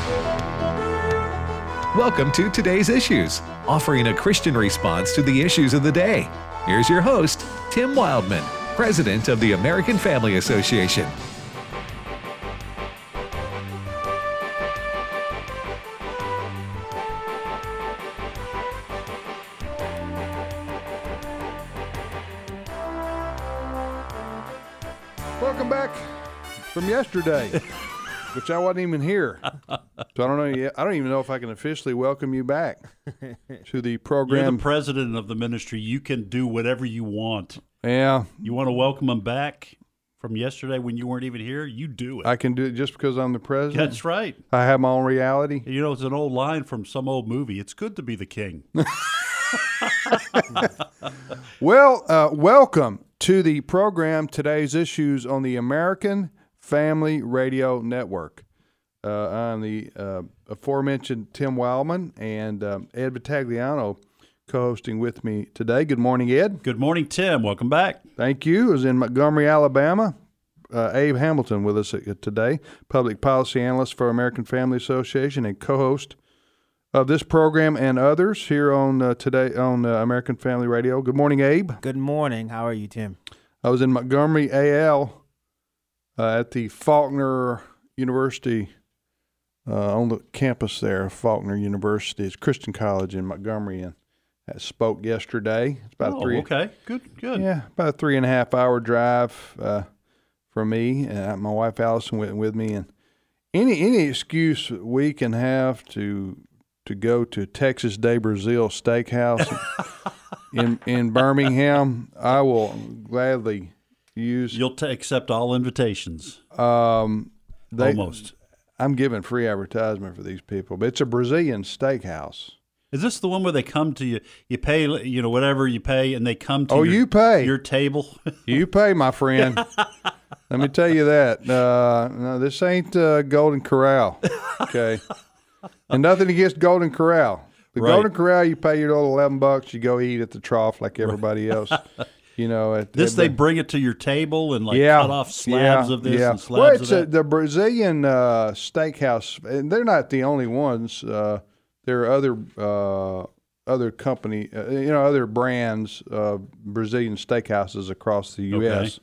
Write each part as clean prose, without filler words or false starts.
Welcome to Today's Issues, offering a Christian response to the issues of the day. Here's your host, Tim Wildman, President of the American Family Association. Welcome back from yesterday, which I wasn't even here. So I don't know yet. I don't even know if I can officially welcome you back to the program. You're the president of the ministry. You can do whatever you want. Yeah. You want to welcome them back from yesterday when you weren't even here? You do it. I can do it just because I'm the president. That's right. I have my own reality. You know, it's an old line from some old movie. It's good to be the king. Well, welcome to the program, Today's Issues on the American Family Radio Network. I'm the aforementioned Tim Wildman and Ed Vitagliano co-hosting with me today. Good morning, Ed. Good morning, Tim. Welcome back. Thank you. I was in Montgomery, Alabama. Abe Hamilton with us today, public policy analyst for American Family Association and co-host of this program and others here on today on American Family Radio. Good morning, Abe. Good morning. How are you, Tim? I was in Montgomery, AL, at the Faulkner University, on the campus there, Faulkner University. It's Christian College in Montgomery, and I spoke yesterday. It's about okay. Good. Yeah, about a 3.5 hour drive from me. My wife Allison went with me, and any excuse we can have to go to Texas de Brazil Steakhouse in Birmingham, I will gladly use. You'll accept all invitations. Almost. I'm giving free advertisement for these people, but it's a Brazilian steakhouse. Is this the one where they come to you? You pay, whatever you pay, and they come to you pay your table. You pay, my friend. Let me tell you that. No, this ain't Golden Corral. Okay. And nothing against Golden Corral. The Right. Golden Corral, you pay your little $11, you go eat at the trough like everybody else. They bring it to your table and cut off slabs of this and slabs of that. The Brazilian steakhouse, and they're not the only ones. There are other company, other brands of Brazilian steakhouses across the U.S. Okay.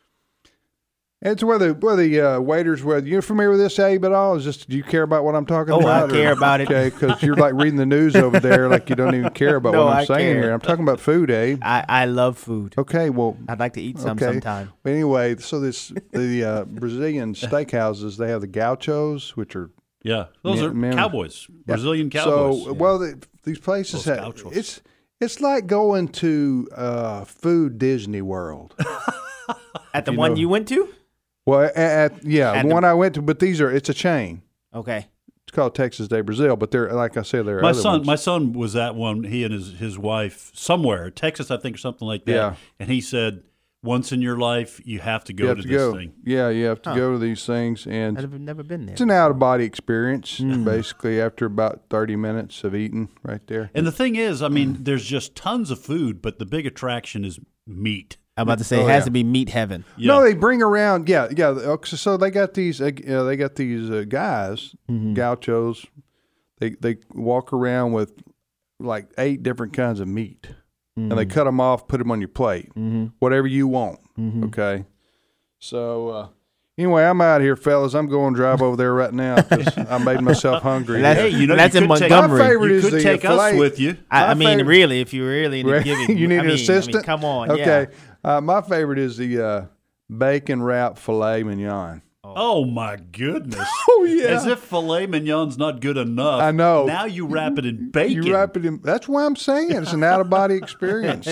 It's where the waiters, whether you're familiar with this, Abe, at all? Do you care about what I'm talking about? I care about it. Okay, because you're like reading the news over there, like you don't even care about what I'm saying care. here. I'm talking about food, Abe. I love food. Okay, well, I'd like to eat sometime. Anyway, so the Brazilian steakhouses, they have the gauchos, which are those are cowboys, Brazilian cowboys. So these places it's like going to Food Disney World. At the one you went to? Well, the one I went to, but it's a chain. Okay. It's called Texas de Brazil, but they're, like I said, there are my other son. ones. My son was at one. He and his wife somewhere, Texas, I think, or something like that. Yeah. And he said, once in your life, you have to go to this thing. Yeah, you have to go to these things, and I've never been there. it's an out of body experience. Basically, after about 30 minutes of eating, right there. And the thing is, there's just tons of food, but the big attraction is meat. I'm about to say it has to be meat heaven. Yeah. No, they bring around. Yeah. So they got these. Guys, gauchos. They walk around with like 8 different kinds of meat, and they cut them off, put them on your plate, whatever you want. Okay. So anyway, I'm out here, fellas. I'm going to drive over there right now because I made myself hungry. That's in Montgomery. My favorite You is could the take filet. us with you. Really, if you're really into giving, you need an assistant. come on. Okay. Yeah. My favorite is the bacon wrapped filet mignon. Oh my goodness! Oh yeah. As if filet mignon's not good enough. I know. Now you wrap it in bacon. You wrap it in. That's why I'm saying it's an out of body experience.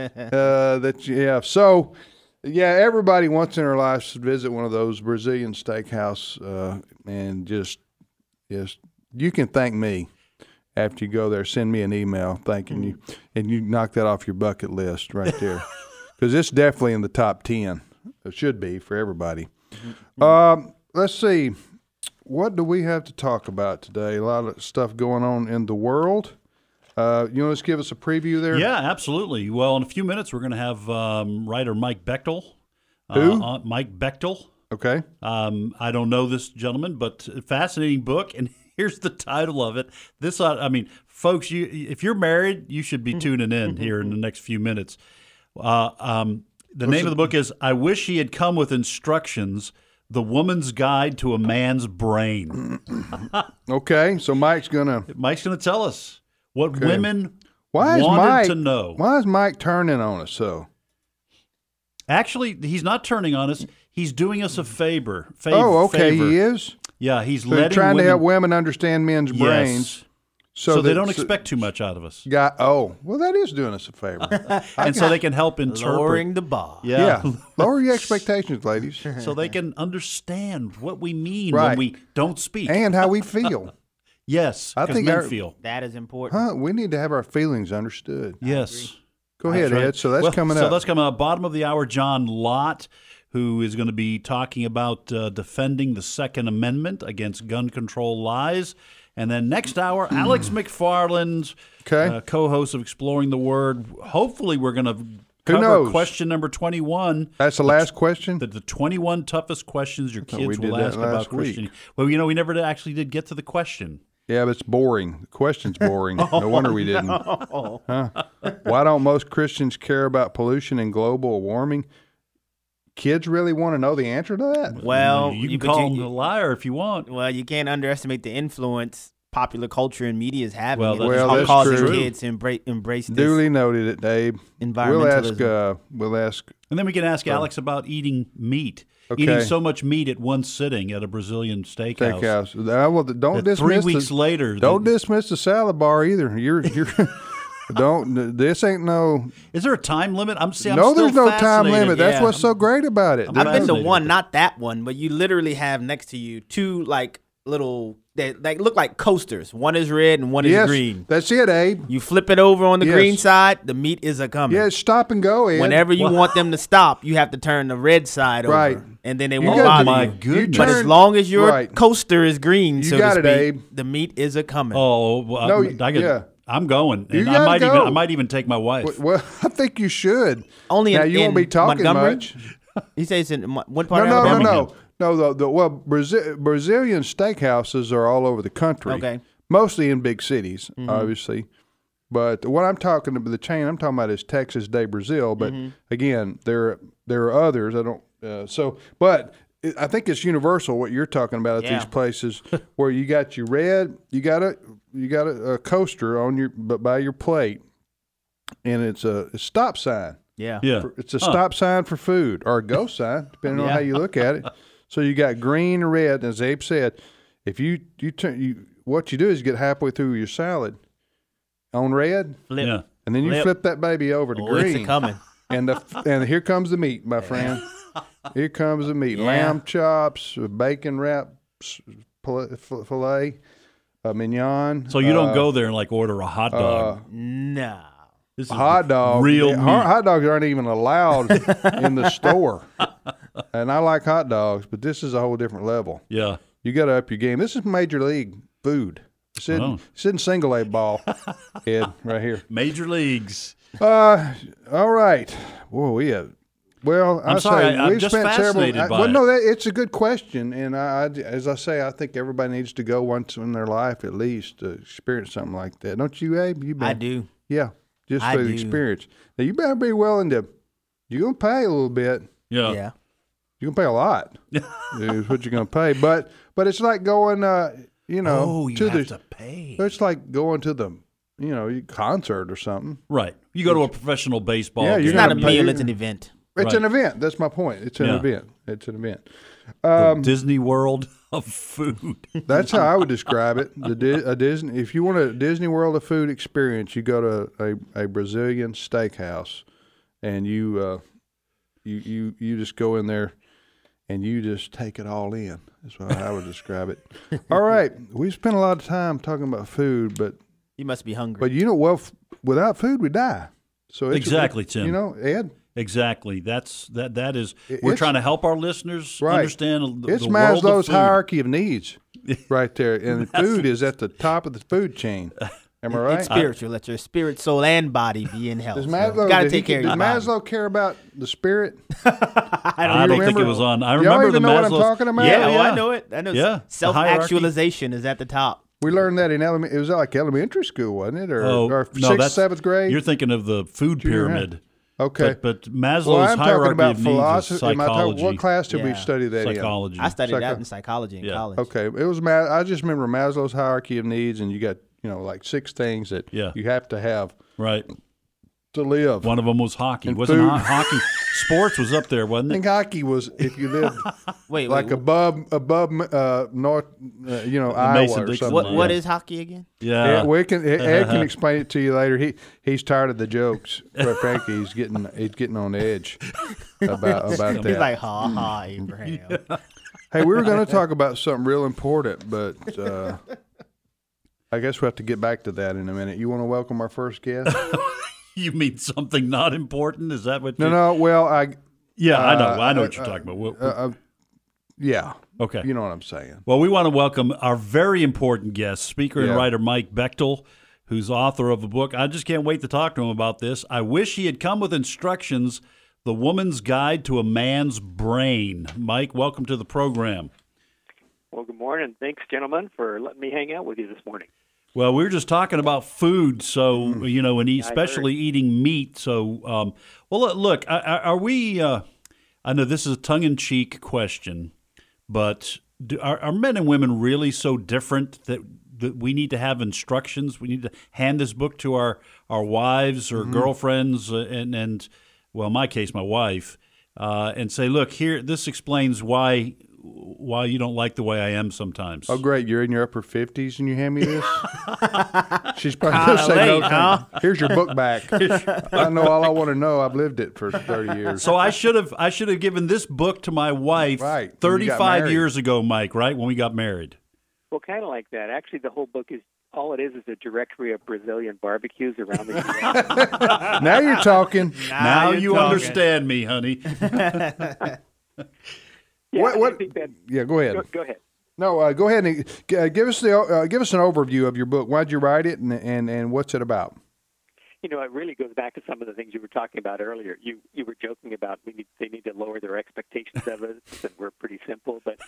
So, everybody once in their life should visit one of those Brazilian steakhouse, and just you can thank me after you go there. Send me an email thanking you, and you knock that off your bucket list right there, because it's definitely in the top 10. It should be for everybody. Let's see. What do we have to talk about today? A lot of stuff going on in the world. You want to just give us a preview there? Yeah, absolutely. Well, in a few minutes, we're going to have writer Mike Bechtel. Who? Mike Bechtel. Okay. I don't know this gentleman, but a fascinating book. And Here's the title of it. This, I mean, folks, if you're married, you should be tuning in here in the next few minutes. The name of the book is "I Wish He Had Come with Instructions: The Woman's Guide to a Man's Brain." Okay, so Mike's gonna tell us what women wanted to know. Why is Mike turning on us so? Actually, he's not turning on us. He's doing us a favor. Okay, he is? Yeah, he's trying to help women understand men's brains. So they don't expect too much out of us. Well, that is doing us a favor. And so they can help interpret. Lowering the bar. Yeah. Lower your expectations, ladies. So they can understand what we mean when we don't speak. And how we feel. Yes, I think men feel. That is important. We need to have our feelings understood. Yes. Go ahead, Ed. So that's coming up. So that's coming up. Bottom of the hour, John Lott, who is going to be talking about defending the Second Amendment against gun control lies. And then next hour, Alex McFarland's co-host of Exploring the Word. Hopefully we're going to cover question number 21. That's the last question? The 21 toughest questions your kids will ask about Christianity. Well, we never actually did get to the question. Yeah, but it's boring. The question's boring. No wonder we didn't. Huh? Why don't most Christians care about pollution and global warming? Kids really want to know the answer to that? Well, you can call them a liar if you want. Well, you can't underestimate the influence popular culture and media is having. That's causing true. kids to embrace this. Duly noted it, Dave. Environmentalism. We'll ask. And then we can ask Alex about eating meat. Okay. Eating so much meat at one sitting at a Brazilian steakhouse. Don't dismiss 3 weeks later. Don't dismiss the salad bar either. You're don't. This ain't no. Is there a time limit? There's no time limit. That's what's so great about it. I've been to one, not that one, but you literally have next to you two little. They look like coasters. One is red and one is green. That's it, Abe. You flip it over on the green side, the meat is a-coming. Yeah, stop and go, Ed. Whenever you want them to stop, you have to turn the red side over. And then they won't bother you. My goodness. But as long as your coaster is green, so to speak, Abe. the meat is a-coming. Oh, well, I'm going. And I might even take my wife. Well, I think you should. Only now, you won't be talking Montgomery? much. You say it's in what part of Alabama? No. Brazilian steakhouses are all over the country. Okay. Mostly in big cities, obviously. But what I'm talking about, the chain I'm talking about is Texas de Brazil. But again, there are others. But I think it's universal what you're talking about at these places where you got your red, you got a coaster on by your plate, and it's a stop sign. Yeah. It's a stop sign for food or a go sign, depending on how you look at it. So you got green and red, as Abe said. If you turn, what you do is you get halfway through your salad on red, flip, and then you flip that baby over to green. It's coming. And here comes the meat, my friend. Here comes the meat: lamb chops, bacon wrap, filet, mignon. So you don't go there and order a hot dog. No. Hot dog. Hot dogs aren't even allowed in the store. And I like hot dogs, but this is a whole different level. Yeah. You got to up your game. This is major league food. It's in single A ball, Ed, right here. Major leagues. All right. Whoa, well, I'm sorry. I'm just fascinated by it. No, it's a good question, and as I say, I think everybody needs to go once in their life at least to experience something like that. Don't you, Abe? I do. Yeah, just for the experience. Now you better be willing to. You're gonna pay a little bit. Yeah. You're gonna pay a lot. Is what you're gonna pay, but it's like going, you have to pay. It's like going to the. Concert or something. Right. You go to a professional baseball game. It's not a meal, it's an event. It's an event. That's my point. It's an event. It's an event. The Disney World of food. That's how I would describe it. Disney. If you want a Disney World of food experience, you go to a Brazilian steakhouse, and you just go in there, and you just take it all in. That's how I would describe it. All right. We spent a lot of time talking about food, but you must be hungry. But without food we die. So exactly, Tim. Ed. Exactly. That is. We're trying to help our listeners understand the world of food. It's Maslow's hierarchy of needs, right there, and food is at the top of the food chain. Am I right? It's spiritual. Let your spirit, soul, and body be in health. Does Maslow gotta take care of your body. Does Maslow care about the spirit? I don't think it was on. I remember Y'all even the know Maslow. what I'm talking about? Yeah, I know it. I know. Yeah, Self-actualization is at the top. We learned that in it was like elementary school, wasn't it? Or, or no, 6th, 7th grade? You're thinking of the food pyramid. Okay. But Maslow's well, I'm hierarchy talking about of needs philosophy. is psychology. What class did we study that Psychology. I studied that in psychology in college. Okay. It was I just remember Maslow's hierarchy of needs, and you got, like 6 things that you have to have to live. One of them was hockey. And Wasn't food. hockey? Sports was up there, wasn't I it? think hockey was if you lived wait, above North, Iowa Mason-Dixon or something. line. What is hockey again? Yeah. Ed can explain it to you later. He's tired of the jokes. Quite frankly, he's getting on the edge about that. He's like, ha ha, Abraham. Hey, we were going to talk about something real important, but I guess we have to get back to that in a minute. You want to welcome our first guest? You mean something not important? Is that what? No. Well, I know what you're talking about. Yeah. Okay. You know what I'm saying. Well, we want to welcome our very important guest, speaker and writer Mike Bechtel, who's author of a book. I just can't wait to talk to him about this. I wish he had come with instructions, The Woman's Guide to a Man's Brain. Mike, welcome to the program. Well, good morning. Thanks, gentlemen, for letting me hang out with you this morning. Well, we were just talking about food, so, and especially eating meat. So, look, are we, I know this is a tongue-in-cheek question, but are men and women really so different that we need to have instructions? We need to hand this book to our wives or girlfriends and, well, in my case, my wife, and say, look, here, this explains why you don't like the way I am sometimes. Oh, great. You're in your upper 50s and you hand me this? She's probably going to say no. Huh? Here's your book back. I know all I want to know. I've lived it for 30 years. So I should have given this book to my wife 35 years ago, Mike, right, when we got married. Well, kind of like that. Actually, the whole book is a directory of Brazilian barbecues around the U.S. Now you're talking. Now you understand me, honey. Yeah, go ahead. Go ahead. No, go ahead and give us an overview of your book. Why'd you write it, and what's it about? It really goes back to some of the things you were talking about earlier. You were joking about they need to lower their expectations of us, and we're pretty simple. But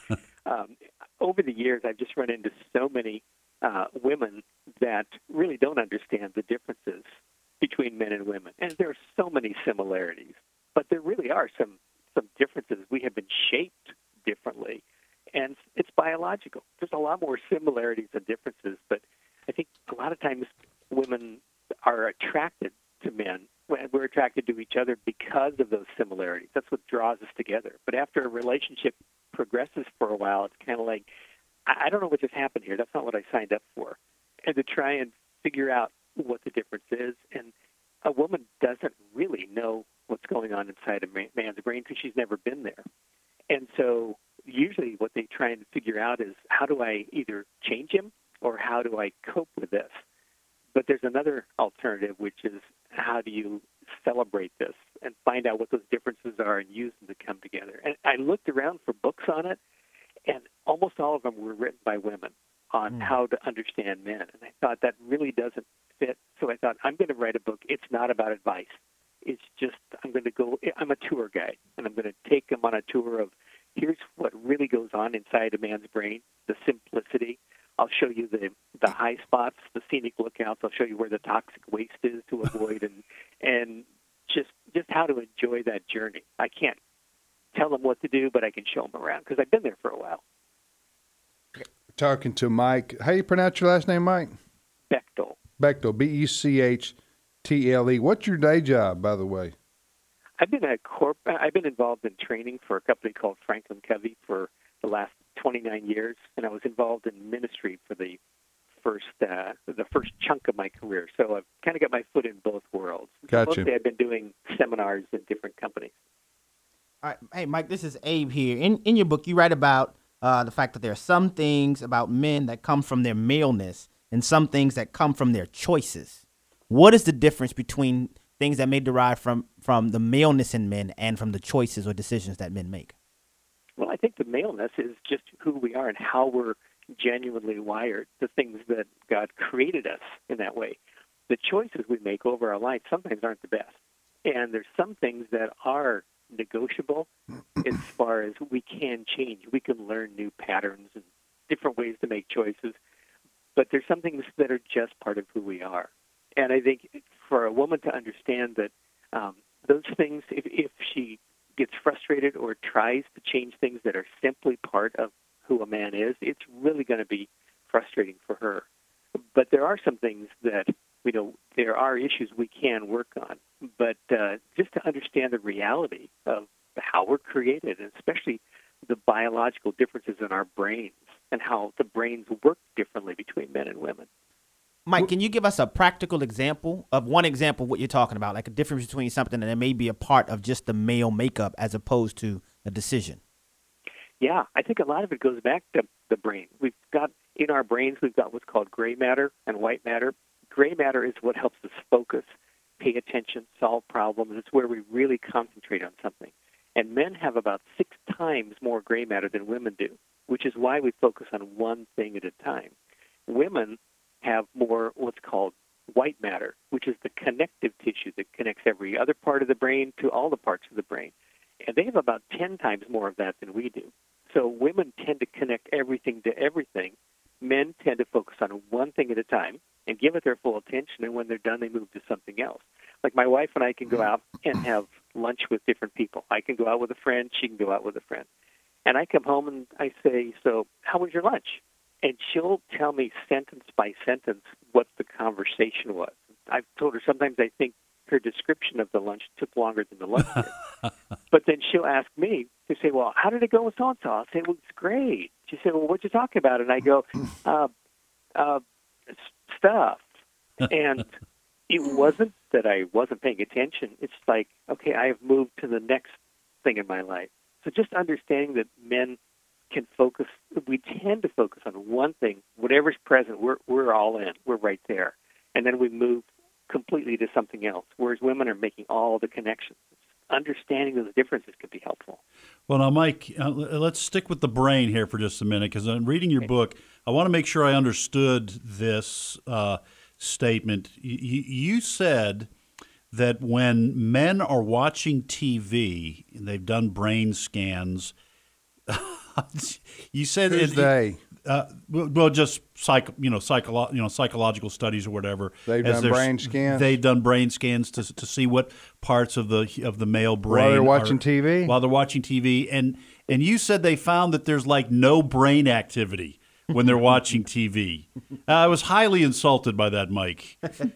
over the years, I've just run into so many women that really don't understand the differences between men and women, and there are so many similarities, but there really are some differences. We have been shaped differently, and it's biological. There's a lot more similarities than differences, but I think a lot of times women are attracted to men. We're attracted to each other because of those similarities. That's what draws us together. But after a relationship progresses for a while, it's kind of like, I don't know what just happened here. That's not what I signed up for. And to try and figure out what the difference is, and a woman doesn't really know what's going on inside a man's brain because she's never been there. And so usually what they try and figure out is, how do I either change him or how do I cope with this? But there's another alternative, which is, how do you celebrate this and find out what those differences are and use them to come together? And I looked around for books on it, and almost all of them were written by women on how to understand men. And I thought that really doesn't fit. So I thought, I'm going to write a book. It's not about advice. It's just, I'm a tour guide, and I'm going to take them on a tour of, here's what really goes on inside a man's brain, the simplicity. I'll show you the high spots, the scenic lookouts. I'll show you where the toxic waste is to avoid, and just how to enjoy that journey. I can't tell them what to do, but I can show them around because I've been there for a while. Talking to Mike. How do you pronounce your last name, Mike? Bechtel. Bechtel, B-E-C-H-T-L-E. What's your day job, by the way? I've been involved in training for a company called Franklin Covey for the last 29 years, and I was involved in ministry for the first chunk of my career. So I've kind of got my foot in both worlds. Gotcha. Mostly I've been doing seminars in different companies. All right. Hey, Mike, this is Abe here. In your book, you write about the fact that there are some things about men that come from their maleness and some things that come from their choices. What is the difference between things that may derive from the maleness in men and from the choices or decisions that men make? Well, I think the maleness is just who we are and how we're genuinely wired, the things that God created us in that way. The choices we make over our life sometimes aren't the best. And there's some things that are negotiable as far as we can change. We can learn new patterns and different ways to make choices. but there's some things that are just part of who we are. And I think for a woman to understand that those things, if she gets frustrated or tries to change things that are simply part of who a man is, it's really going to be frustrating for her. But there are some things that, there are issues we can work on. But just to understand the reality of how we're created, and especially the biological differences in our brains and how the brains work differently between men and women. Mike, can you give us a practical example of what you're talking about, like a difference between something that may be a part of just the male makeup as opposed to a decision? Yeah, I think a lot of it goes back to the brain. In our brains, we've got what's called gray matter and white matter. Gray matter is what helps us focus, pay attention, solve problems. It's where we really concentrate on something. And men have about 6 times more gray matter than women do, which is why we focus on one thing at a time. Women have more what's called white matter, which is the connective tissue that connects every other part of the brain to all the parts of the brain. And they have about 10 times more of that than we do. So women tend to connect everything to everything. Men tend to focus on one thing at a time and give it their full attention, and when they're done, they move to something else. Like my wife and I can go out and have lunch with different people. I can go out with a friend, she can go out with a friend. And I come home and I say, so how was your lunch? And she'll tell me sentence by sentence what the conversation was. I've told her sometimes I think her description of the lunch took longer than the lunch did. But then she'll ask me to say, well, how did it go with so-and-so? I'll say, well, it's great. She said, well, what'd you talk about? And I go, stuff. And it wasn't that I wasn't paying attention. It's like, okay, I have moved to the next thing in my life. So just understanding that men can focus, we tend to focus on one thing. Whatever's present, we're all in. We're right there. And then we move completely to something else, whereas women are making all the connections. Understanding those differences could be helpful. Well, now, Mike, let's stick with the brain here for just a minute, because I'm reading your book. I want to make sure I understood this statement. You said that when men are watching TV, and they've done brain scans, you said Who's they? Well, just psychological studies or whatever. They've done brain scans. They've done brain scans to see what parts of the male brain while they're watching TV. While they're watching TV, and you said they found that there's like no brain activity when they're watching TV. I was highly insulted by that, Mike.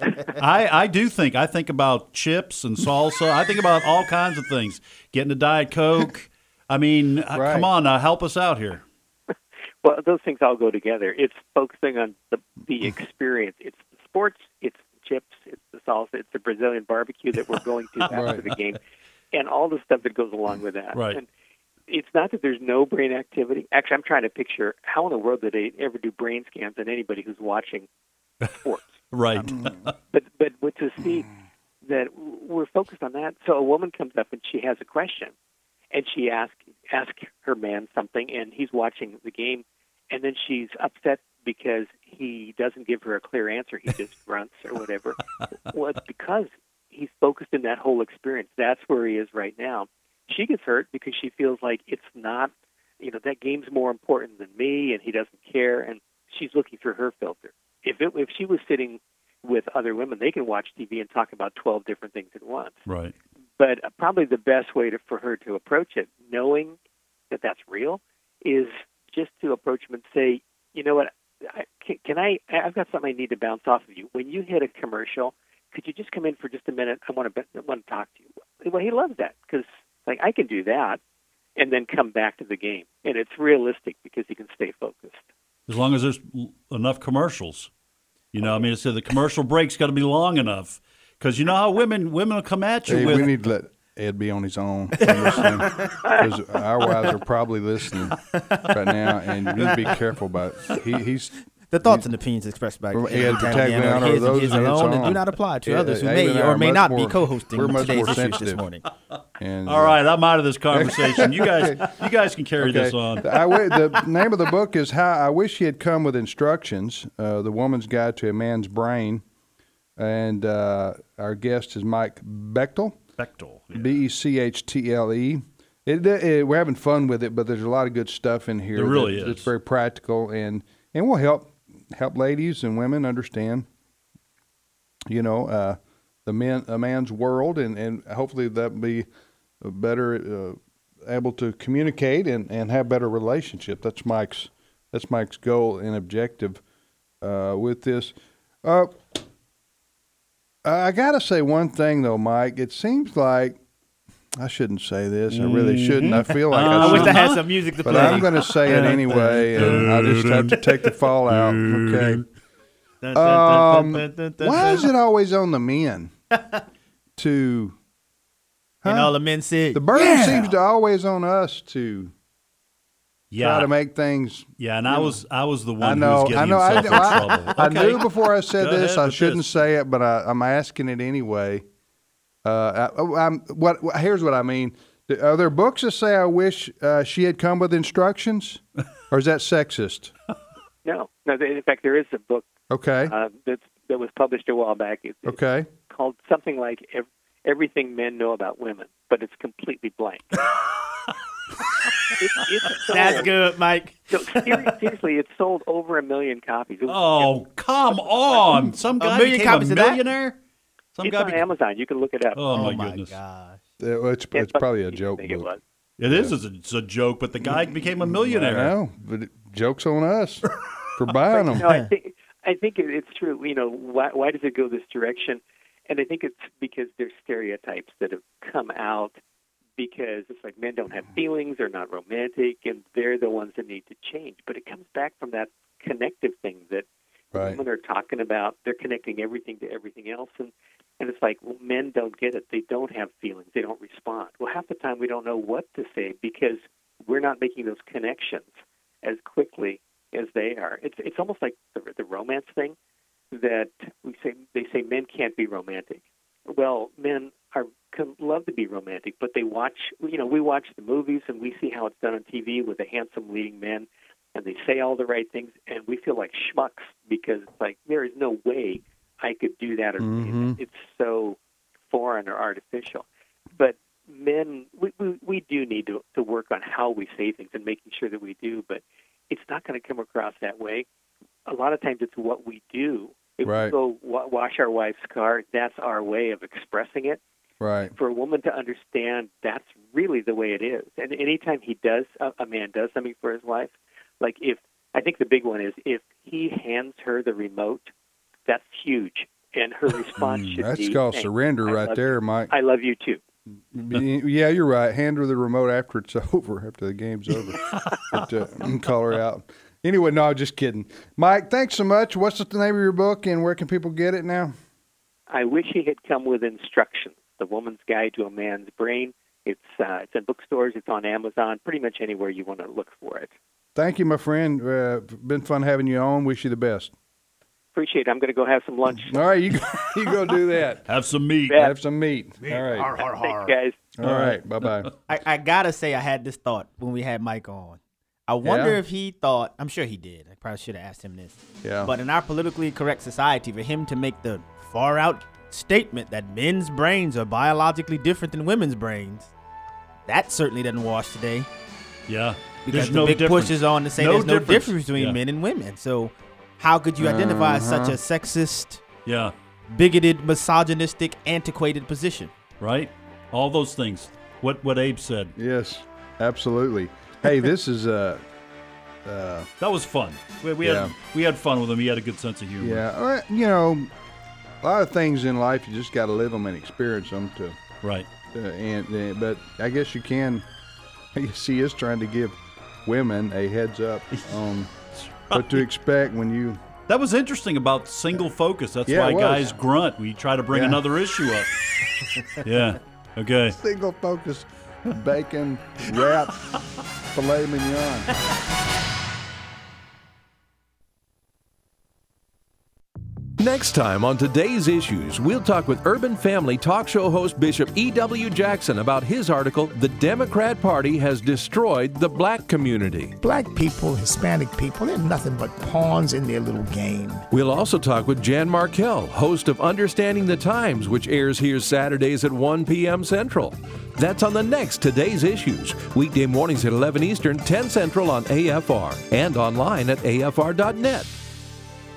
I think about chips and salsa. I think about all kinds of things. Getting a Diet Coke. I mean, right. Come on, help us out here. Well, those things all go together. It's focusing on the experience. It's the sports, it's the chips, it's the salsa, it's the Brazilian barbecue that we're going to after the game, and all the stuff that goes along with that. Right. And it's not that there's no brain activity. Actually, I'm trying to picture how in the world did they ever do brain scans on anybody who's watching sports. Right. But to see that we're focused on that. So a woman comes up and she has a question, and she asks her man something, and he's watching the game. And then she's upset because he doesn't give her a clear answer. He just grunts or whatever. Well, it's because he's focused in that whole experience. That's where he is right now. She gets hurt because she feels like it's not, that game's more important than me, and he doesn't care, and she's looking through her filter. If she was sitting with other women, they can watch TV and talk about 12 different things at once. Right. But probably the best way for her to approach it, knowing that that's real, is just to approach him and say, you know what, I've got something I need to bounce off of you. When you hit a commercial, could you just come in for just a minute? I want to talk to you. Well, he loves that because I can do that and then come back to the game. And it's realistic because he can stay focused. As long as there's enough commercials. It's the commercial break's got to be long enough. Because you know how women will come at you with... We need to let Ed be on his own. Because our wives are probably listening right now, and you need to be careful about it. He's the thoughts and opinions expressed by Ed Tagliano are those alone and do not apply to others who may or may not be co-hosting today's issues this morning. And, all right, I'm out of this conversation. You guys can carry this on. The name of the book is How I Wish He Had Come with Instructions, The Woman's Guide to a Man's Brain. And our guest is Mike Bechtle. Bechtle. Yeah. Bechle. We're having fun with it, but there's a lot of good stuff in here. There really is. It's very practical and will help help ladies and women understand, a man's world, and hopefully that be better able to communicate and have better relationship. That's Mike's goal and objective with this. I got to say one thing, though, Mike. It seems like I shouldn't say this. I really shouldn't. I feel like I I wish I should. had some music to play. But I'm going to say it anyway, and I just have to take the fall out. Okay. Why is it always on the men to... And all the men said, The burden seems to always on us to try to make things... Yeah, and I was the one I who was getting himself in trouble. I knew before I said Go this ahead I with shouldn't this. say it, but I'm asking it anyway. Here's what I mean. Are there books that say I wish she had come with instructions, or is that sexist? No. In fact, there is a book Okay. that was published a while back. It's Okay. called something like Everything Men Know About Women, but it's completely blank. It's that's good, Mike. So seriously, it sold over 1 million copies. Oh, come on! Some guy million became a copies of that? millionaire. Some It's guy on Amazon. You can look it up. Oh my my goodness! gosh. It's probably a joke I think it book. was. It is. It's a joke, but the guy became a millionaire. I know, but joke's on us for buying them. No, I think it's true. Why does it go this direction? And I think it's because there's stereotypes that have come out because it's like men don't have feelings, they're not romantic, and they're the ones that need to change. But it comes back from that connective thing that women are talking about. They're connecting everything to everything else, and it's like, well, men don't get it. They don't have feelings. They don't respond. Well, half the time we don't know what to say because we're not making those connections as quickly as they are. It's almost like the romance thing that they say men can't be romantic. Well, men love to be romantic, but they watch. We watch the movies and we see how it's done on TV with the handsome leading men, and they say all the right things, and we feel like schmucks because it's like there is no way I could do that or say that. It's so foreign or artificial. But men, we do need to work on how we say things and making sure that we do, but it's not going to come across that way. A lot of times it's what we do. If we go wash our wife's car, that's our way of expressing it. Right. For a woman to understand that's really the way it is. And anytime a man does something for his wife, like I think the big one is if he hands her the remote, that's huge. And her response should be... That's called surrender right there, Mike. I love you too. Yeah, you're right. Hand her the remote after it's over, after the game's over. But, call her out. Anyway, no, just kidding. Mike, thanks so much. What's the name of your book, and where can people get it now? I wish he had come with instructions. The Woman's Guide to a Man's Brain. It's in bookstores. It's on Amazon. Pretty much anywhere you want to look for it. Thank you, my friend. Been fun having you on. Wish you the best. Appreciate it. I'm going to go have some lunch. All right, you go do that. Have some meat. Yeah. Have some meat. All right. Thanks, guys. All right. Bye-bye. I gotta say, I had this thought when we had Mike on. I wonder if he thought, I'm sure he did. I probably should have asked him this. Yeah. But in our politically correct society, for him to make the far out statement that men's brains are biologically different than women's brains, that certainly doesn't wash today. Yeah. Because There's the no big difference. push is on to say there's no difference between men and women. So how could you identify such a sexist, bigoted, misogynistic, antiquated position? Right? All those things. What Abe said. Yes, absolutely. Hey, this is that was fun. We had fun with him. He had a good sense of humor. Yeah, a lot of things in life you just got to live them and experience them to. Right. But I guess you can. I guess he is trying to give women a heads up on what to expect when you. That was interesting about single focus. That's Yeah, why it was. guys grunt. We try to bring another issue up. Yeah. Okay. Single focus, bacon, wrap, filet mignon. Next time on Today's Issues, we'll talk with Urban Family talk show host Bishop E.W. Jackson about his article, The Democrat Party Has Destroyed the Black Community. Black people, Hispanic people, they're nothing but pawns in their little game. We'll also talk with Jan Markell, host of Understanding the Times, which airs here Saturdays at 1 p.m. Central. That's on the next Today's Issues, weekday mornings at 11 Eastern, 10 Central on AFR, and online at afr.net.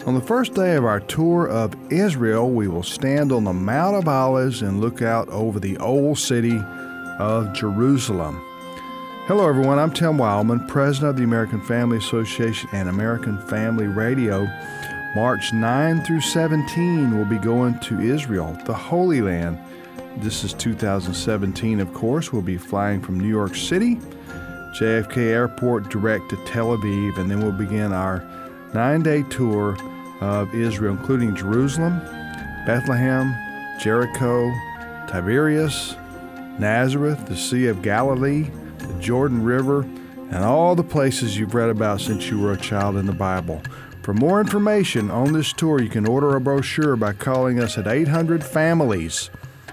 On the first day of our tour of Israel, we will stand on the Mount of Olives and look out over the old city of Jerusalem. Hello, everyone. I'm Tim Wildman, president of the American Family Association and American Family Radio. March 9 through 17, we'll be going to Israel, the Holy Land. This is 2017, of course. We'll be flying from New York City, JFK Airport, direct to Tel Aviv, and then we'll begin our 9-day tour of Israel, including Jerusalem, Bethlehem, Jericho, Tiberias, Nazareth, the Sea of Galilee, the Jordan River, and all the places you've read about since you were a child in the Bible. For more information on this tour, you can order a brochure by calling us at 800-FAMILIES,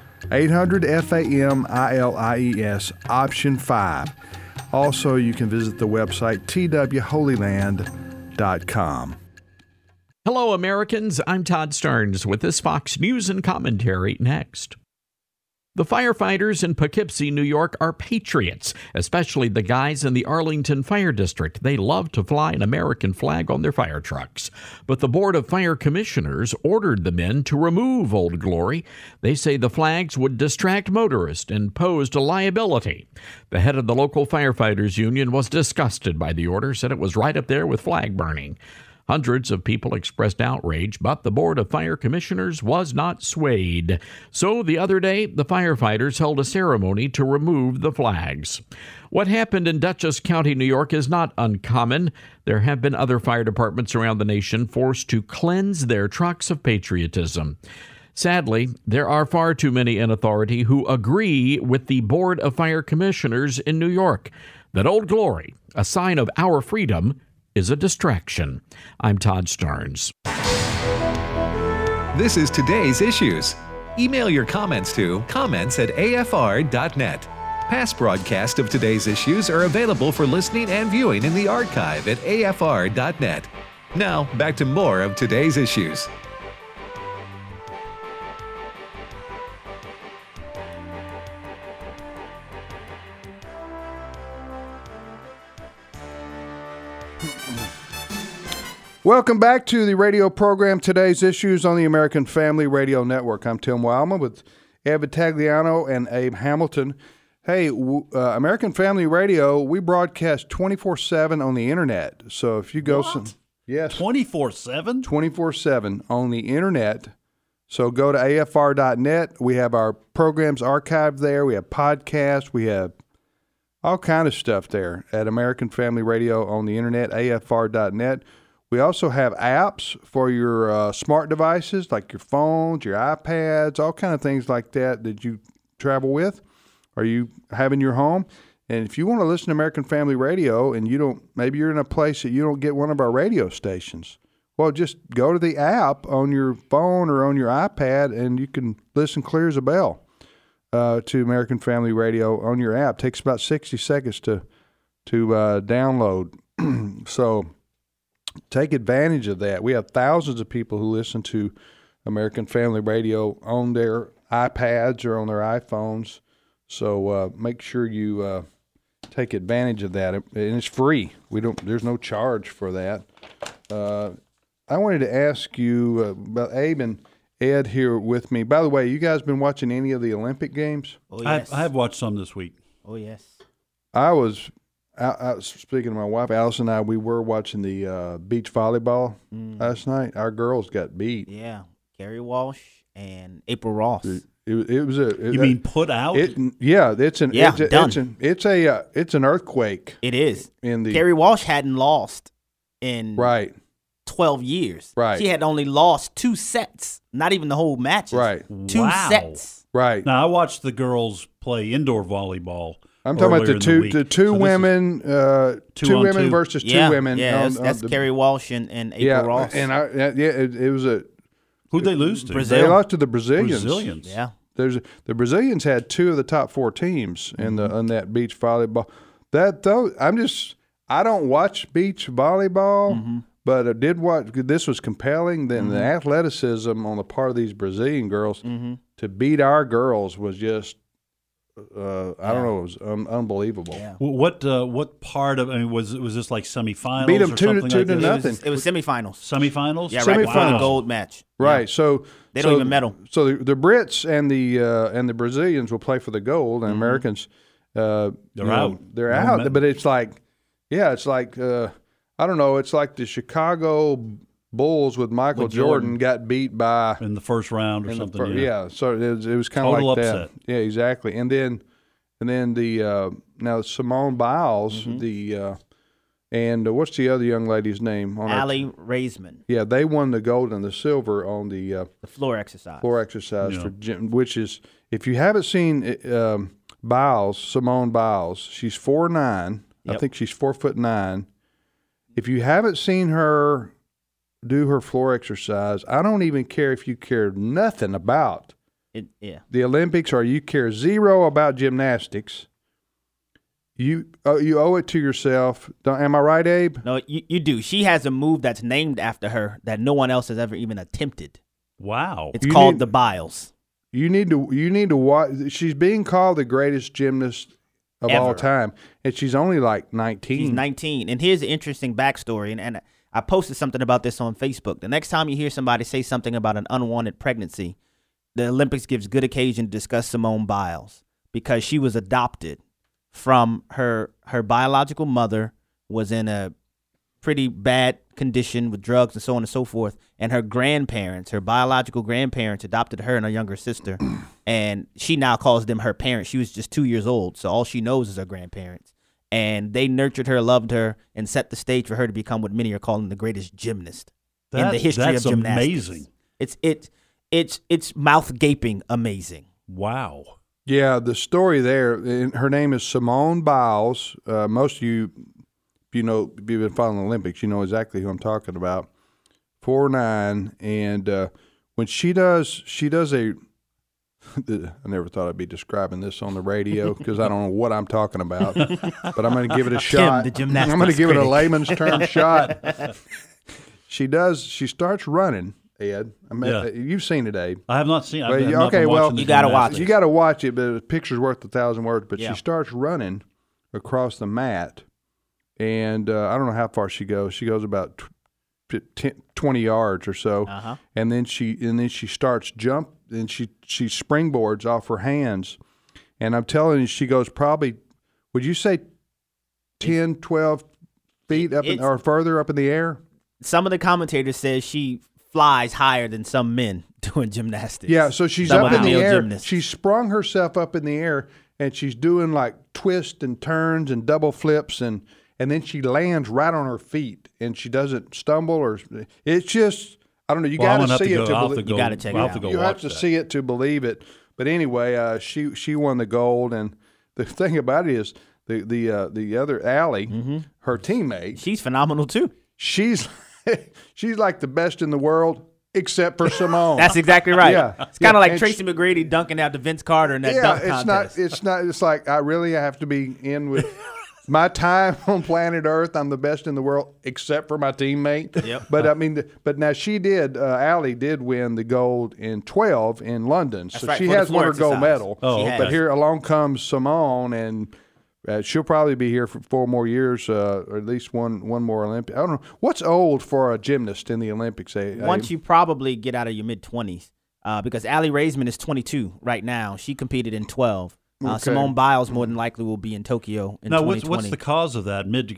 800-FAMILIES, option 5. Also, you can visit the website twholyland.com. Hello, Americans. I'm Todd Starnes with this Fox News and Commentary next. The firefighters in Poughkeepsie, New York are patriots, especially the guys in the Arlington Fire District. They love to fly an American flag on their fire trucks. But the Board of Fire Commissioners ordered the men to remove Old Glory. They say the flags would distract motorists and posed a liability. The head of the local firefighters union was disgusted by the order, said it was right up there with flag burning. Hundreds of people expressed outrage, but the Board of Fire Commissioners was not swayed. So the other day, the firefighters held a ceremony to remove the flags. What happened in Dutchess County, New York is not uncommon. There have been other fire departments around the nation forced to cleanse their trucks of patriotism. Sadly, there are far too many in authority who agree with the Board of Fire Commissioners in New York that Old Glory, a sign of our freedom, is a distraction. I'm Todd Starnes. This is Today's Issues. Email your comments to comments@afr.net. Past broadcasts of Today's Issues are available for listening and viewing in the archive at afr.net. Now, back to more of Today's Issues. Welcome back to the radio program, Today's Issues on the American Family Radio Network. I'm Tim Wildman with Ed Vitagliano and Abe Hamilton. Hey, American Family Radio, we broadcast 24/7 on the internet. So if you go... Yes. 24/7? 24/7 on the internet. So go to afr.net. We have our programs archived there. We have podcasts. We have all kind of stuff there at American Family Radio on the internet, afr.net. We also have apps for your smart devices, like your phones, your iPads, all kind of things like that that you travel with or you have in your home. And if you want to listen to American Family Radio and maybe you're in a place that you don't get one of our radio stations, well, just go to the app on your phone or on your iPad and you can listen clear as a bell to American Family Radio on your app. It takes about 60 seconds to download. So take advantage of that. We have thousands of people who listen to American Family Radio on their iPads or on their iPhones. So make sure you take advantage of that, and it's free. There's no charge for that. I wanted to ask you about Abe and Ed here with me. By the way, you guys been watching any of the Olympic Games? Oh, yes. I have watched some this week. Oh, yes. I was speaking to my wife, Alice and I, we were watching the beach volleyball last night. Our girls got beat. Yeah. Kerry Walsh and April Ross. It was a. You mean put out? It's an earthquake. It is. In the Kerry Walsh hadn't lost in 12 years. Right. She had only lost 2 sets, not even the whole matches. Right. 2 sets. Right. Now I watched the girls play indoor volleyball. I'm talking about the two women, two women versus two women. Yeah, that's Kerry Walsh and April Ross. And it was a. Who'd they lose to? They lost to the Brazilians. Yeah. The Brazilians had 2 of the top 4 teams in that beach volleyball. I don't watch beach volleyball, but I did watch. This was compelling. Then the athleticism on the part of these Brazilian girls to beat our girls was just I don't know, it was unbelievable. Yeah. What part of? I mean, was this like semifinals? Beat 'em or 2 something to like this? nothing. It was semifinals. Semifinals. Yeah, right before the Semifinals. gold match. Right. Yeah. So They don't even medal. So the Brits and the Brazilians will play for the gold, and Americans They're out. They're No out. medal. But it's like, I don't know. It's like the Chicago Bulls with Michael With Jordan Jordan. got beat by in the first round or in the something. yeah. So it was kind of Total like upset. that. Yeah, exactly. And then the now Simone Biles, and what's the other young lady's name? Allie Raisman, Yeah, they won the gold and the silver on the the floor exercise. floor exercise Yeah. for gym, which is, if you haven't seen Simone Biles, she's 4'9". I Yep. think she's 4'9". If you haven't seen her do her floor exercise, I don't even care if you care nothing about Yeah. the Olympics or you care zero about gymnastics. You owe it to yourself. Am I right, Abe? No, you do. She has a move that's named after her that no one else has ever even attempted. Wow. It's You called need- the Biles. You need to watch. She's being called the greatest gymnast of all Ever. time, and she's only like 19. She's 19. And here's the interesting backstory. And I posted something about this on Facebook. The next time you hear somebody say something about an unwanted pregnancy, the Olympics gives good occasion to discuss Simone Biles because she was adopted from her biological mother, was in a pretty bad condition with drugs and so on and so forth. And her grandparents, her biological grandparents, adopted her and her younger sister. And she now calls them her parents. She was just 2 years old, so all she knows is her grandparents. And they nurtured her, loved her, and set the stage for her to become what many are calling the greatest gymnast in the history That's of gymnastics. amazing. It's mouth gaping amazing. Wow. Yeah, the story there. And her name is Simone Biles. Most of you, if you've been following the Olympics, you know exactly who I'm talking about. 4'9", and when she does a. I never thought I'd be describing this on the radio because I don't know what I'm talking about, but I'm going to give it a shot. the gymnastics I'm going to give it a critic. layman's term shot. She starts running, Ed. Yeah. You've seen it, Abe. I have not seen. Well, I've yeah, not okay, been well, watching the You gotta watch gymnastics. You got to watch it, but a picture's worth 1,000 words. But Yeah. she starts running across the mat, and I don't know how far she goes. She goes about 20 yards or so, Uh-huh. and then she starts jump, and she springboards off her hands, and I'm telling you, she goes probably, would you say 10, 12 feet up It's- or further up in the air? Some of the commentators says she flies higher than some men doing gymnastics. Yeah, so she's Some up of in the male air. gymnasts. She sprung herself up in the air, and she's doing like twists and turns and double flips, and then she lands right on her feet, and she doesn't stumble or it's just, I don't know. You Well, I'm got gonna to have see to it go. I'll have to to believe. go. You gotta check it I'll out. have to go You watch have to that. see it to believe it. But anyway, she won the gold, and the thing about it is the other Allie, her teammate, She's phenomenal too. she's like the best in the world except for Simone. That's exactly right. Yeah. It's kind Yeah, of like and Tracy McGrady dunking out to Vince Carter in that dunk contest. It's not. It's like I really have to be in with my time on planet Earth. I'm the best in the world except for my teammate. Yep. But I mean, but now she did. Allie did win the gold in 12 in London, so right, she for the has won floor her gold exercise. medal. Oh, She okay. has. But here along comes Simone, and she'll probably be here for 4 more years, or at least one more Olympic. I don't know what's old for a gymnast in the Olympics. Once you probably get out of your mid-20s, because Allie Raisman is 22 right now. She competed in 12. Okay. Simone Biles more than likely will be in Tokyo in Now, 2020. what's the cause of that mid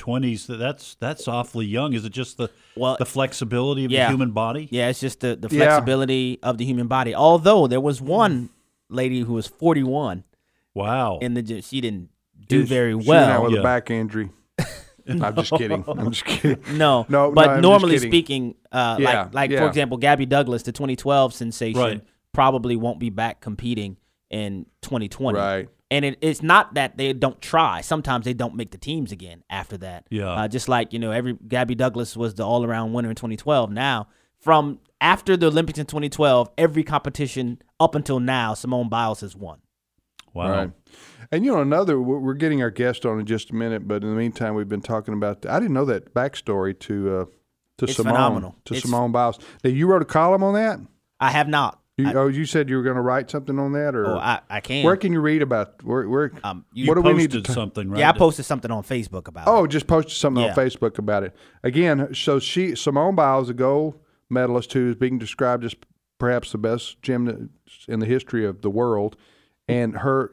20s? That's awfully young. Is it just the flexibility of the human body? Yeah, it's just the flexibility of the human body. Although there was one lady who was 41 Wow. in the gym. She didn't do very She went out well. with Yeah. a back injury. I'm just kidding. I'm just kidding. No, No, but I'm just normally kidding. speaking, Yeah, like yeah. for example, Gabby Douglas, the 2012 sensation, Right. probably won't be back competing in 2020. Right. And it's not that they don't try. Sometimes they don't make the teams again after that. Yeah. Just like Gabby Douglas was the all-around winner in 2012. Now, from after the Olympics in 2012, every competition up until now, Simone Biles has won. Wow. Right. And we're getting our guest on in just a minute, but in the meantime, we've been talking about. I didn't know that backstory to It's Simone. phenomenal. To It's- Simone Biles. Now, you wrote a column on that. I have not. You said you were going to write something on that, or I can. Where can you read about? Where You what do we need posted to something, right? Yeah, I posted something on Facebook about it. just posted something Yeah. on Facebook about it. Again, so Simone Biles, a gold medalist who is being described as perhaps the best gymnast in the history of the world, and her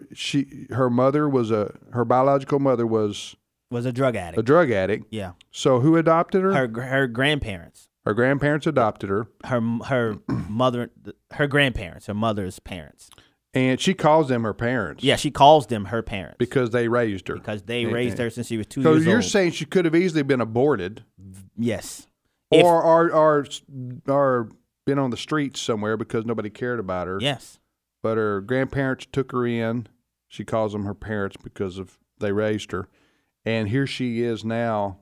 biological mother was Was a drug addict. a drug addict. Yeah. So who adopted her? Her grandparents. Her grandparents adopted her, Her mother, her grandparents, her mother's parents. and she calls them her parents. Yeah, she calls them her parents because they raised her. because they raised her since she was 2 So years you're old. saying she could have easily been aborted, Yes. or been on the streets somewhere because nobody cared about her. Yes. But her grandparents took her in. She calls them her parents because they raised her, and here she is now,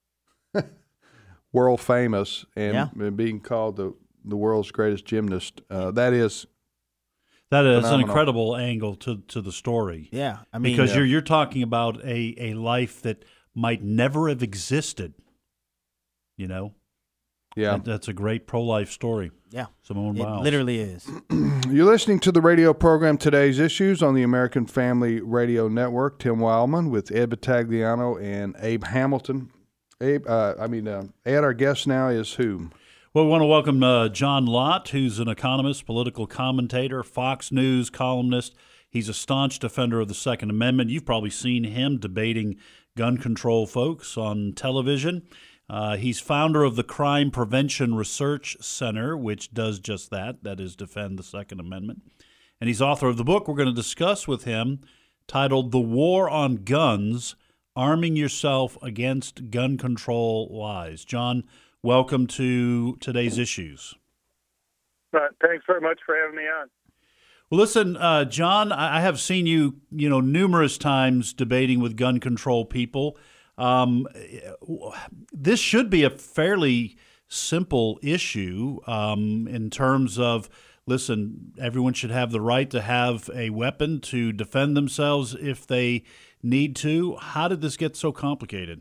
world famous and being called the world's greatest gymnast. That is an incredible angle to the story. Yeah. I mean, Because you're talking about a life that might never have existed. You know? Yeah. That's a great pro-life story. yeah, Simone it Biles. literally is. You're listening to the radio program Today's Issues on the American Family Radio Network. Tim Wildman with Ed Battagliano and Abe Hamilton. Ed, our guest now is who? Well, we want to welcome John Lott, who's an economist, political commentator, Fox News columnist. He's a staunch defender of the Second Amendment. You've probably seen him debating gun control folks on television. He's founder of the Crime Prevention Research Center, which does just that is defend the Second Amendment. And he's author of the book we're going to discuss with him titled The War on Guns, Arming Yourself Against Gun Control Lies. John, welcome to Today's Issues. Thanks very much for having me on. Well, listen, John, I have seen you, numerous times debating with gun control people. This should be a fairly simple issue in terms of, listen, everyone should have the right to have a weapon to defend themselves if they need to. How did this get so complicated?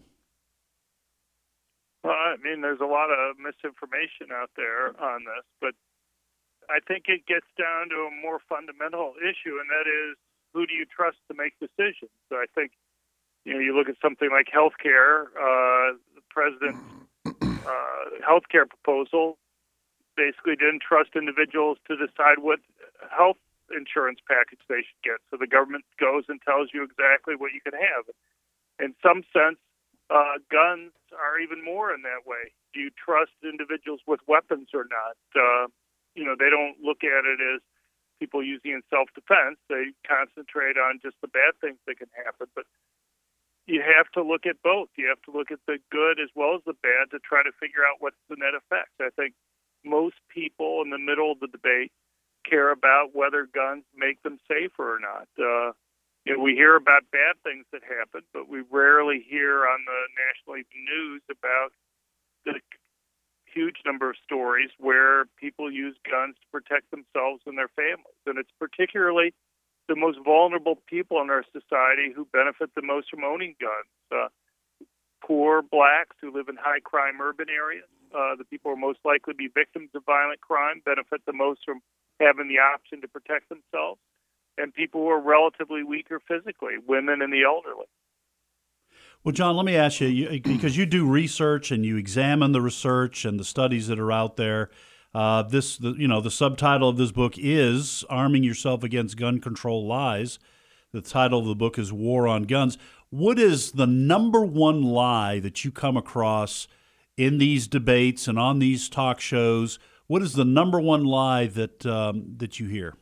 Well, I mean, there's a lot of misinformation out there on this, but I think it gets down to a more fundamental issue, and that is, who do you trust to make decisions? So I think, you look at something like healthcare, the president's healthcare proposal basically didn't trust individuals to decide what health insurance package they should get. So the government goes and tells you exactly what you can have. In some sense, guns are even more in that way. Do you trust individuals with weapons or not? They don't look at it as people using in self-defense. They concentrate on just the bad things that can happen. But you have to look at both. You have to look at the good as well as the bad to try to figure out what's the net effect. I think most people in the middle of the debate care about whether guns make them safer or not. We hear about bad things that happen, but we rarely hear on the national news about the huge number of stories where people use guns to protect themselves and their families. And it's particularly the most vulnerable people in our society who benefit the most from owning guns. Poor blacks who live in high-crime urban areas, the people who are most likely to be victims of violent crime, benefit the most from having the option to protect themselves. And people who are relatively weaker physically, women and the elderly. Well, John, let me ask you, because you do research and you examine the research and the studies that are out there. The subtitle of this book is Arming Yourself Against Gun Control Lies. The title of the book is War on Guns. What is the number one lie that you come across in these debates and on these talk shows? What is the number one lie that you hear?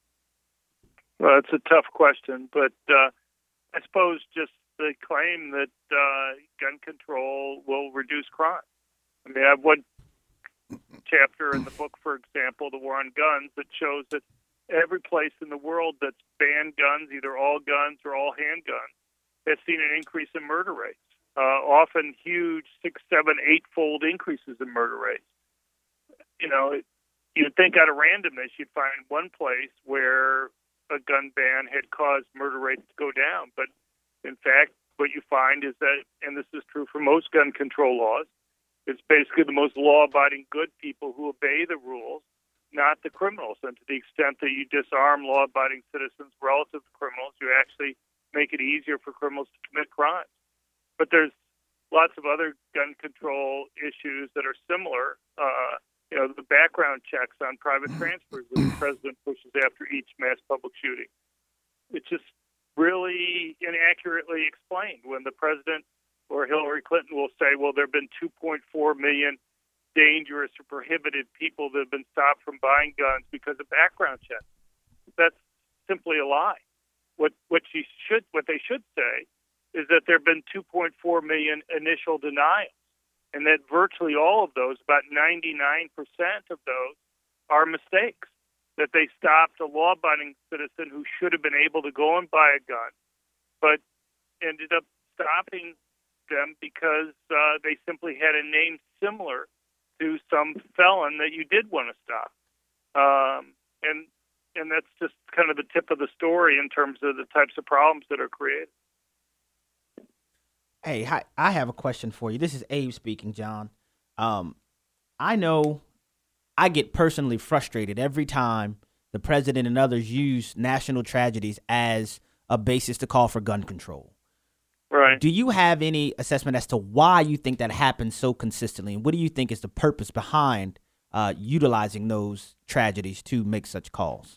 Well, it's a tough question, but I suppose just the claim that gun control will reduce crime. I mean, I have one chapter in the book, for example, The War on Guns, that shows that every place in the world that's banned guns, either all guns or all handguns, has seen an increase in murder rates, often huge 6, 7, 8-fold increases in murder rates. You'd think out of randomness you'd find one place where a gun ban had caused murder rates to go down. But in fact, what you find is that, and this is true for most gun control laws, it's basically the most law-abiding good people who obey the rules not the criminals. And to the extent that you disarm law-abiding citizens relative to criminals, you actually make it easier for criminals to commit crimes. But there's lots of other gun control issues that are similar. The background checks on private transfers that the president pushes after each mass public shooting. It's just really inaccurately explained when the president or Hillary Clinton will say, well, there have been 2.4 million dangerous or prohibited people that have been stopped from buying guns because of background checks. That's simply a lie. What they should say is that there have been 2.4 million initial denials, and that virtually all of those, about 99% of those, are mistakes. That they stopped a law-abiding citizen who should have been able to go and buy a gun, but ended up stopping them because they simply had a name similar to some felon that you did want to stop. And that's just kind of the tip of the story in terms of the types of problems that are created. Hey, hi, I have a question for you. This is Abe speaking, John. I know I get personally frustrated every time the president and others use national tragedies as a basis to call for gun control. Right. Do you have any assessment as to why you think that happens so consistently? And what do you think is the purpose behind utilizing those tragedies to make such calls?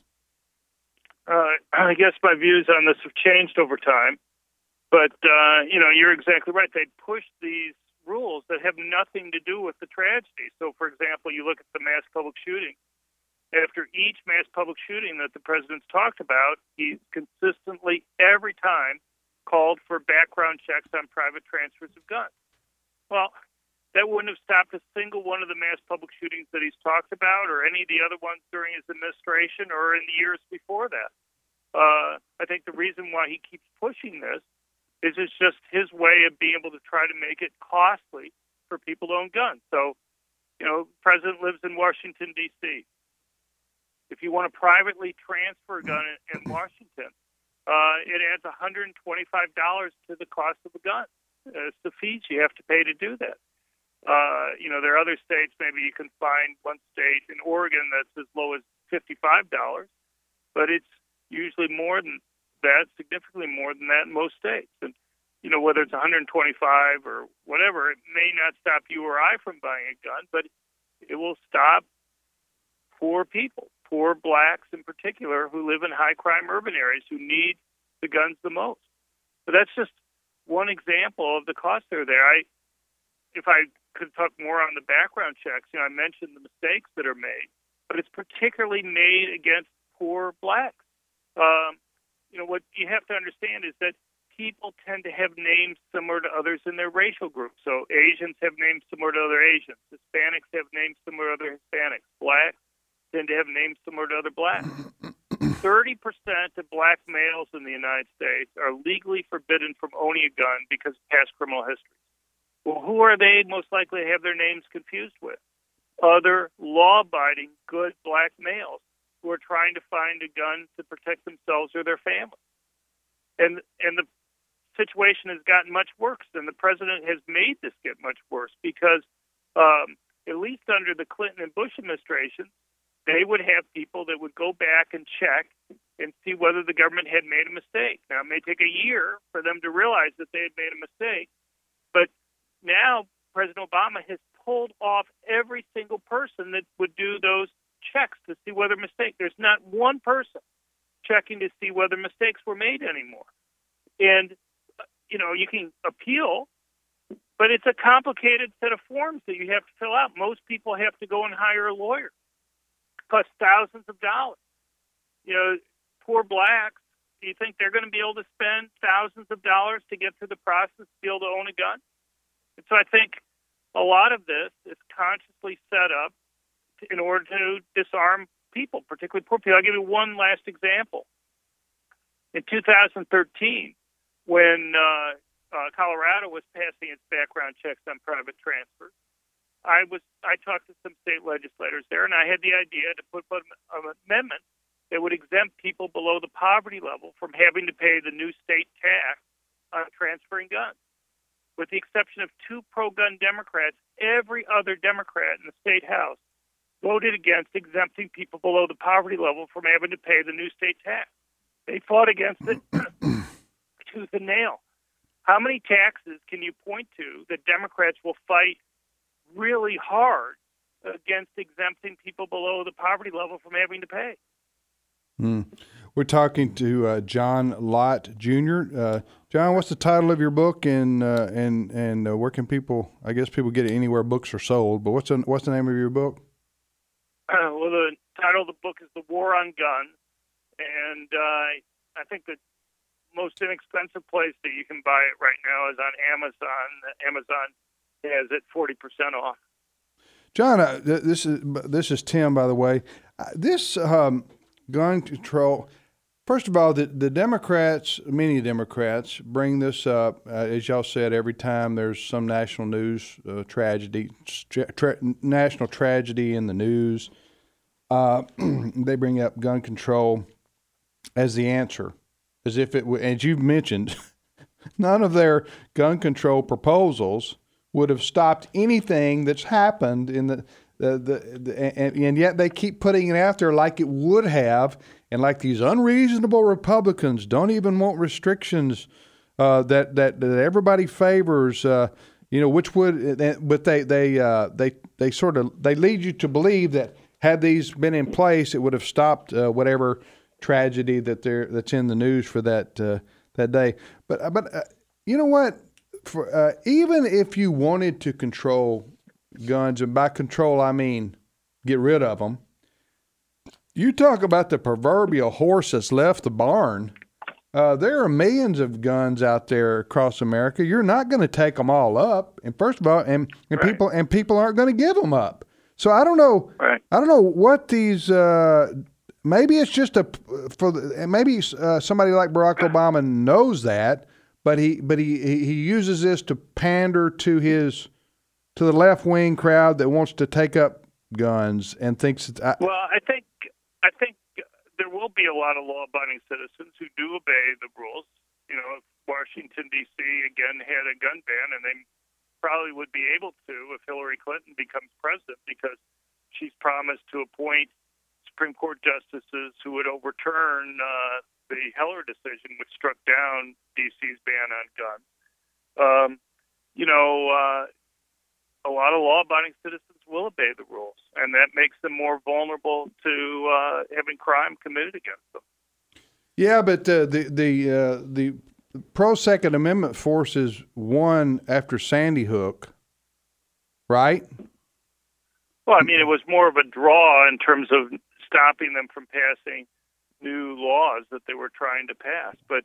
I guess my views on this have changed over time. But, you're exactly right. They push these rules that have nothing to do with the tragedy. So, for example, you look at the mass public shooting. After each mass public shooting that the president's talked about, he's consistently, every time, called for background checks on private transfers of guns. Well, that wouldn't have stopped a single one of the mass public shootings that he's talked about or any of the other ones during his administration or in the years before that. I think the reason why he keeps pushing this is it's just his way of being able to try to make it costly for people to own guns. So, the president lives in Washington, D.C. If you want to privately transfer a gun in Washington, it adds $125 to the cost of a gun. It's the fees you have to pay to do that. There are other states, maybe you can find one state in Oregon that's as low as $55, but it's usually more than that, significantly more than that in most states. And, whether it's $125 or whatever, it may not stop you or I from buying a gun, but it will stop poor people, poor blacks in particular, who live in high-crime urban areas who need the guns the most. But that's just one example of the costs that are there. If I could talk more on the background checks, I mentioned the mistakes that are made, but it's particularly made against poor blacks. What you have to understand is that people tend to have names similar to others in their racial group. So Asians have names similar to other Asians. Hispanics have names similar to other Hispanics. Blacks tend to have names similar to other blacks. 30% of black males in the United States are legally forbidden from owning a gun because of past criminal history. Well, who are they most likely to have their names confused with? Other law-abiding, good black males who are trying to find a gun to protect themselves or their family. And the situation has gotten much worse, and the president has made this get much worse because at least under the Clinton and Bush administration, they would have people that would go back and check and see whether the government had made a mistake. Now, it may take a year for them to realize that they had made a mistake, but now President Obama has pulled off every single person that would do those checks to see whether there's not one person checking to see whether mistakes were made anymore. And, you can appeal, but it's a complicated set of forms that you have to fill out. Most people have to go and hire a lawyer. It costs thousands of dollars. Poor blacks, do you think they're going to be able to spend thousands of dollars to get through the process to be able to own a gun? And so I think a lot of this is consciously set up in order to disarm people, particularly poor people. I'll give you one last example. In 2013, when Colorado was passing its background checks on private transfers, I talked to some state legislators there, and I had the idea to put an amendment that would exempt people below the poverty level from having to pay the new state tax on transferring guns. With the exception of two pro-gun Democrats, every other Democrat in the state House voted against exempting people below the poverty level from having to pay the new state tax. They fought against it tooth and nail. How many taxes can you point to that Democrats will fight really hard against exempting people below the poverty level from having to pay? We're talking to John Lott Jr. John, what's the title of your book, and where can people? I guess people get it anywhere books are sold. But what's the name of your book? Well, the title of the book is The War on Guns, and I think the most inexpensive place that you can buy it right now is on Amazon. Amazon has it 40% off. John, this is Tim, by the way. This gun control. First of all, the Democrats, many Democrats, bring this up, as y'all said, every time there's some national news tragedy, national tragedy in the news. They bring up gun control as the answer, as if it, as you've mentioned, none of their gun control proposals would have stopped anything that's happened in and yet they keep putting it out there like it would have, and like these unreasonable Republicans don't even want restrictions that everybody favors, which would, but they sort of lead you to believe that had these been in place, it would have stopped whatever tragedy that's in the news for that day. But you know what? Even if you wanted to control guns, and by control I mean get rid of them, you talk about the proverbial horse that's left the barn. There are millions of guns out there across America. You're not going to take them all up, and first of all, and right. people aren't going to give them up. So I don't know. Right. I don't know what these. Maybe it's just maybe somebody like Barack Obama knows that, but he uses this to pander to the left wing crowd that wants to take up guns and thinks it's. Well, I think there will be a lot of law-abiding citizens who do obey the rules. You know, if Washington D.C. again had a gun ban, and they probably would be able to if Hillary Clinton becomes president, because she's promised to appoint Supreme Court justices who would overturn the Heller decision, which struck down D.C.'s ban on guns. A lot of law-abiding citizens will obey the rules, and that makes them more vulnerable to having crime committed against them. Yeah, but the pro-Second Amendment forces won after Sandy Hook, right? Well, I mean, it was more of a draw in terms of stopping them from passing new laws that they were trying to pass. But,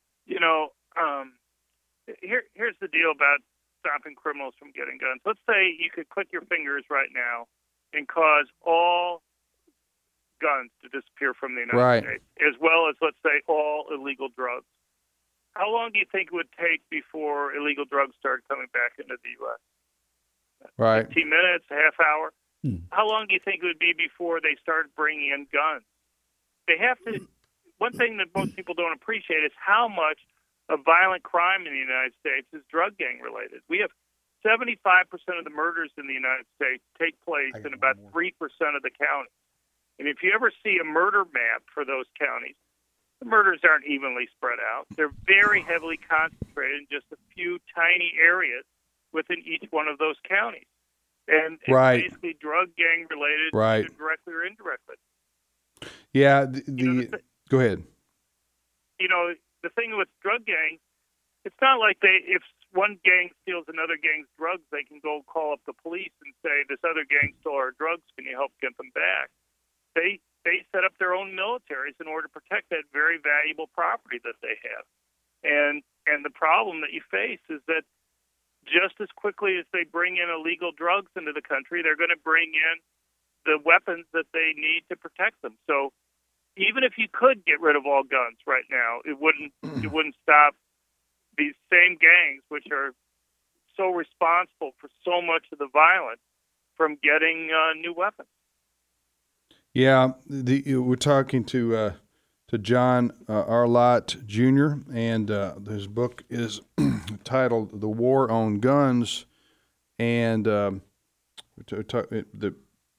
here's the deal about stopping criminals from getting guns. Let's say you could click your fingers right now and cause all guns to disappear from the United States, as well as, let's say, all illegal drugs. How long do you think it would take before illegal drugs started coming back into the U.S.? Right. 15 minutes, a half hour? How long do you think it would be before they started bringing in guns? They have to. One thing that most people don't appreciate is how much of violent crime in the United States is drug gang related. We have 75% of the murders in the United States take place in about 3% of the counties. And if you ever see a murder map for those counties, the murders aren't evenly spread out. They're very heavily concentrated in just a few tiny areas within each one of those counties. And it's basically drug gang related, either directly or indirectly. Yeah, go ahead. The thing with drug gangs, it's not like if one gang steals another gang's drugs, they can go call up the police and say, this other gang stole our drugs, can you help get them back? They set up their own militaries in order to protect that very valuable property that they have. And the problem that you face is that just as quickly as they bring in illegal drugs into the country, they're going to bring in the weapons that they need to protect them. So even if you could get rid of all guns right now, it wouldn't stop these same gangs, which are so responsible for so much of the violence, from getting new weapons. Yeah, we're talking to John R. Lott Jr., and his book is titled "The War on Guns," and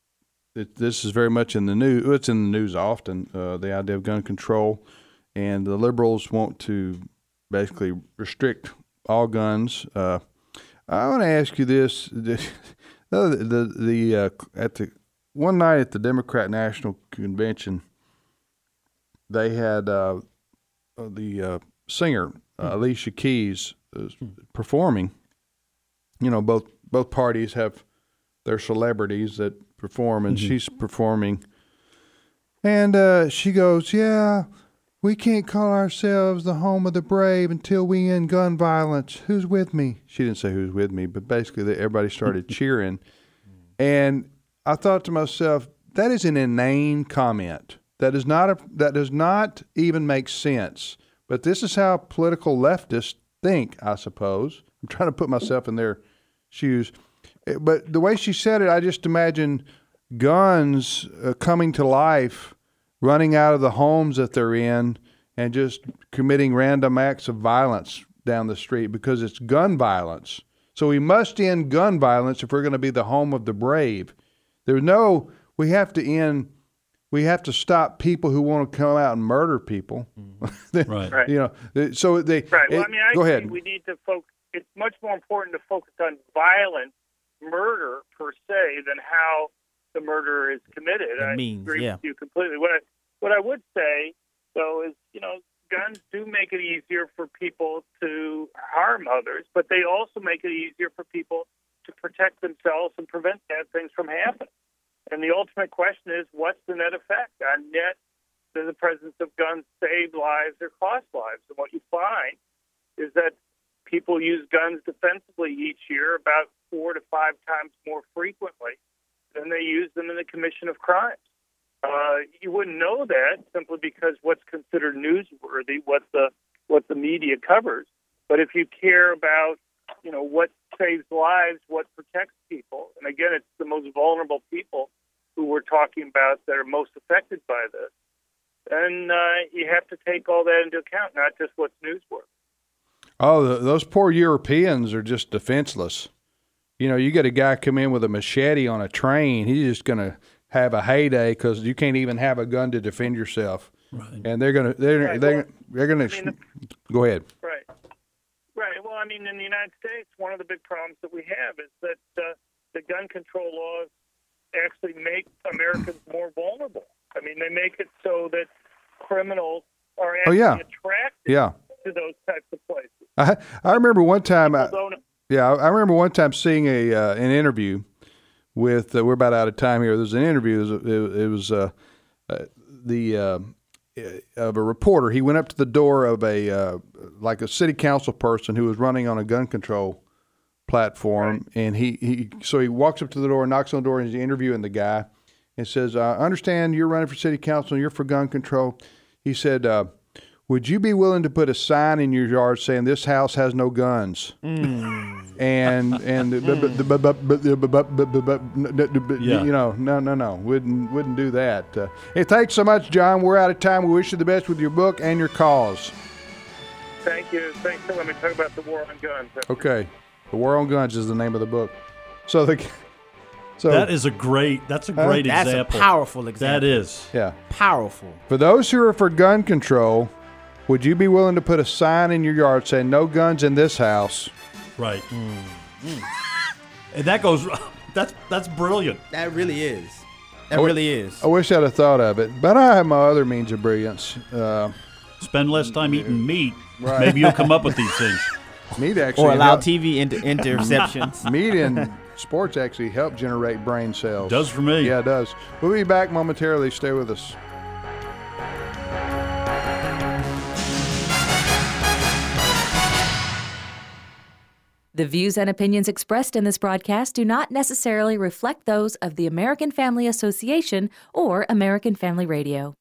this is very much in the news. It's in the news often. The idea of gun control, and the liberals want to basically restrict all guns. I want to ask you this: one night at the Democrat National Convention, they had the singer Alicia Keys performing. You know, both parties have their celebrities that perform, and she's performing. And she goes, "Yeah, we can't call ourselves the home of the brave until we end gun violence. Who's with me?" She didn't say who's with me, but basically everybody started cheering. And I thought to myself, that is an inane comment. That does not even make sense. But this is how political leftists think, I suppose. I'm trying to put myself in their shoes. But the way she said it, I just imagine guns coming to life, running out of the homes that they're in, and just committing random acts of violence down the street because it's gun violence. So we must end gun violence if we're going to be the home of the brave. We have to stop people who want to come out and murder people. Right. You know, so they. Right. Well, I mean, go I ahead. think we need to focus. It's much more important to focus on violence, murder per se, than how the murder is committed. I agree with you completely. What I would say though is, you know, guns do make it easier for people to harm others, but they also make it easier for people to protect themselves and prevent bad things from happening. And the ultimate question is, what's the net effect? On net, does the presence of guns save lives or cost lives? And what you find is that people use guns defensively each year about 4 to 5 times more frequently than they use them in the commission of crimes. You wouldn't know that simply because what's considered newsworthy, what the media covers. But if you care about, you know, what saves lives, what protects people, and again, it's the most vulnerable people who we're talking about that are most affected by this, then you have to take all that into account, not just what's newsworthy. Oh, those poor Europeans are just defenseless. You know, you get a guy come in with a machete on a train, he's just going to have a heyday because you can't even have a gun to defend yourself. Right. And they're going to go ahead. Right. Well, I mean, in the United States, one of the big problems that we have is that the gun control laws actually make Americans more vulnerable. I mean, they make it so that criminals are actually attracted to those types of places. I remember one time. I remember one time seeing an interview with. We're about out of time here. There's an interview. It was of a reporter. He went up to the door of a city council person who was running on a gun control platform, and he walks up to the door, knocks on the door, and he's interviewing the guy, and says, "I understand you're running for city council and you're for gun control." He said, "Would you be willing to put a sign in your yard saying this house has no guns?" You know, no, wouldn't do that. Hey, thanks so much, John. We're out of time. We wish you the best with your book and your cause. Thank you. Thanks for letting me talk about the war on guns. Okay, the war on guns is the name of the book. That's a great example. That's a powerful example. That is. Yeah. Powerful. For those who are for gun control, would you be willing to put a sign in your yard saying no guns in this house? Right. And that goes, that's brilliant. That really is. Really is. I wish I'd have thought of it, but I have my other means of brilliance. Spend less time eating meat. Right. Maybe you'll come up with these things. Meat actually. Or allow TV interceptions. Meat and sports actually help generate brain cells. Does for me. Yeah, it does. We'll be back momentarily. Stay with us. The views and opinions expressed in this broadcast do not necessarily reflect those of the American Family Association or American Family Radio.